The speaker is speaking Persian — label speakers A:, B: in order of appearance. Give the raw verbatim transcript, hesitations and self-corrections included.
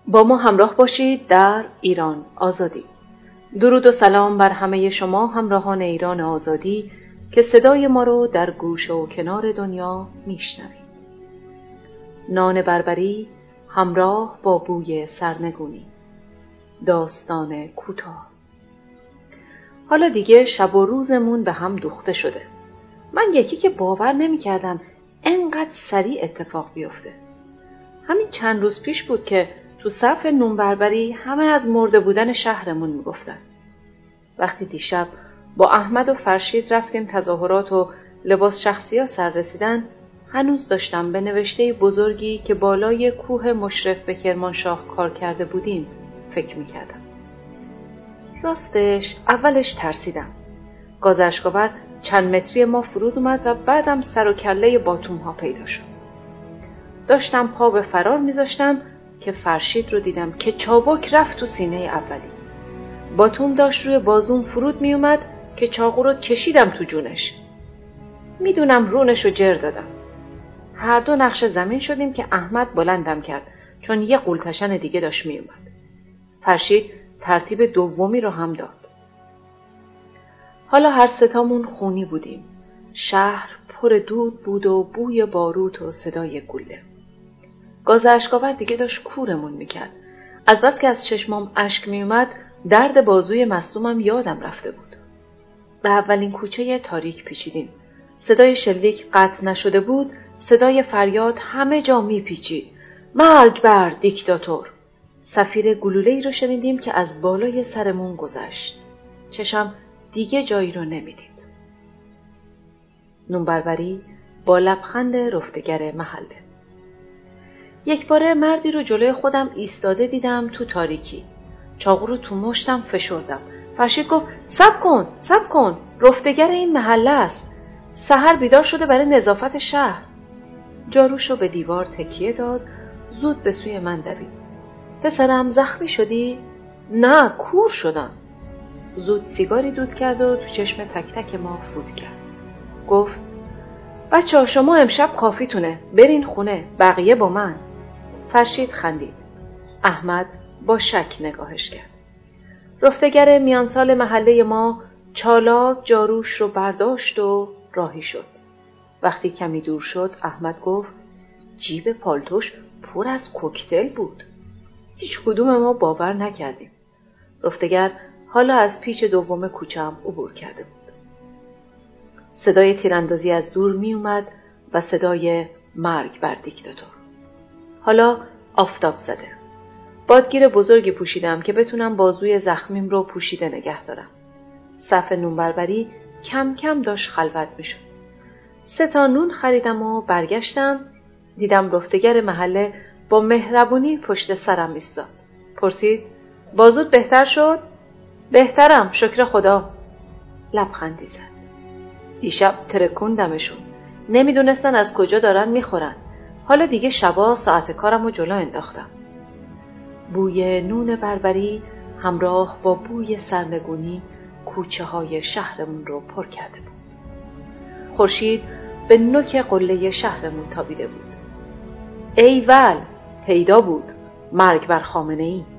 A: با ما همراه باشید در ایران آزادی. درود و سلام بر همه شما همراهان ایران آزادی که صدای ما رو در گوشه و کنار دنیا میشنوید. نان بربری همراه با بوی سرنگونی. داستان کوتاه. حالا دیگه شب و روزمون به هم دوخته شده. من یکی که باور نمی کردم انقدر سریع اتفاق بیفته. همین چند روز پیش بود که تو صف نون بربری همه از مرده بودن شهرمون میگفتن. وقتی دیشب با احمد و فرشید رفتیم تظاهرات و لباس شخصی ها سر رسیدن، هنوز داشتم به نوشته بزرگی که بالای کوه مشرف به کرمانشاه کار کرده بودیم فکر میکردم. راستش اولش ترسیدم. گاز اشک‌آور چند متری ما فرود اومد و بعدم سر و کله باتوم ها پیدا شد. داشتم پا به فرار میذاشتم که فرشید رو دیدم که چابک رفت تو سینه اولی. باتوم داشت روی بازوم فرود میومد که چاقو رو کشیدم تو جونش. میدونم رونش رو جر دادم. هر دو نقش زمین شدیم که احمد بلندم کرد چون یه قولتشن دیگه داشت میومد. فرشید ترتیب دومی رو هم داد. حالا هر ستامون خونی بودیم. شهر پر دود بود و بوی باروت و صدای گوله. گاز اشک‌آور دیگه داشت کورمون میکرد. از بس که از چشمام اشک میومد درد بازوی مصدومم یادم رفته بود. به اولین کوچه تاریک پیچیدیم. صدای شلیک قطع نشده بود، صدای فریاد همه جا میپیچید. مرگ بر دیکتاتور! صفیر گلوله‌ای رو شنیدیم که از بالای سرمون گذشت. چشم دیگه جایی رو نمیدید. نون بربری با لبخند رفتگر محله. یک باره مردی رو جلوی خودم ایستاده دیدم تو تاریکی. چاقو رو تو مشتم فشردم. فرشید گفت صبر کن، صبر کن، رفتگر این محله است. سحر بیدار شده برای نظافت شهر. جاروشو به دیوار تکیه داد، زود به سوی من دوید. پسرم زخمی شدی؟ نه، کور شدم. زود سیگاری دود کرد و تو چشم تک تک ما فوت کرد. گفت بچه‌ها شما امشب کافیتونه، برین خونه، بقیه با من. فرشید خندید. احمد با شک نگاهش کرد. رفتگر میان سال محله ما چالاک جاروش رو برداشت و راهی شد. وقتی کمی دور شد احمد گفت جیب پالتوش پر از کوکتل بود. هیچ کدوم ما باور نکردیم. رفتگر حالا از پیچ دوم کوچه هم عبور کرده بود. صدای تیراندازی از دور می اومد و صدای مرگ بر دیکتاتور. حالا آفتاب زده. بادگیر بزرگی پوشیدم که بتونم بازوی زخمیم رو پوشیده نگه دارم. صف نون بربری کم کم داشت خلوت می شد. سه تا نون خریدم و برگشتم. دیدم رفتگر محله با مهربونی پشت سرم ایستاد. پرسید بازوت بهتر شد؟ بهترم شکر خدا. لبخندی زد. دیشب ترکوندمشون. نمیدونستن از کجا دارن میخورن. حالا دیگه شبا ساعت کارم رو جلو انداختم. بوی نون بربری همراه با بوی سرنگونی کوچه های شهرمون رو پر کرده بود. خورشید به نوک قله شهرمون تابیده بود. ایول، پیدا بود مرگ بر خامنه‌ای.